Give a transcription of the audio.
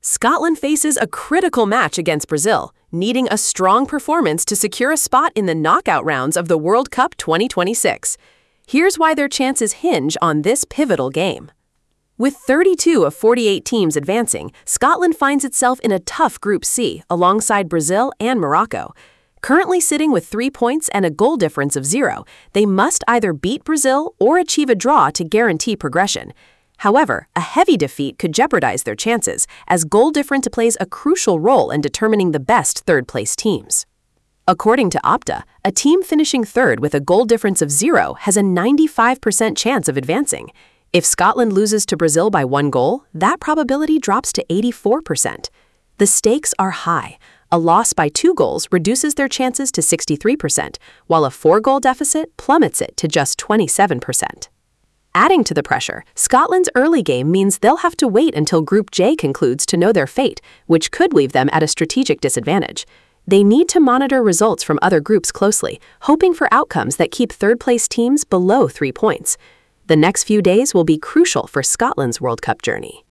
Scotland faces a critical match against Brazil, needing a strong performance to secure a spot in the knockout rounds of the World Cup 2026. Here's why their chances hinge on this pivotal game. With 32 of 48 teams advancing, Scotland finds itself in a tough Group C alongside Brazil and Morocco. Currently sitting with 3 points and a goal difference of 0, they must either beat Brazil or achieve a draw to guarantee progression. However, a heavy defeat could jeopardize their chances, as goal difference plays a crucial role in determining the best third-place teams. According to Opta, a team finishing third with a goal difference of 0 has a 95% chance of advancing. If Scotland loses to Brazil by 1 goal, that probability drops to 84%. The stakes are high. A loss by 2 goals reduces their chances to 63%, while a 4-goal deficit plummets it to just 27%. Adding to the pressure, Scotland's early game means they'll have to wait until Group J concludes to know their fate, which could leave them at a strategic disadvantage. They need to monitor results from other groups closely, hoping for outcomes that keep third-place teams below 3 points. The next few days will be crucial for Scotland's World Cup journey.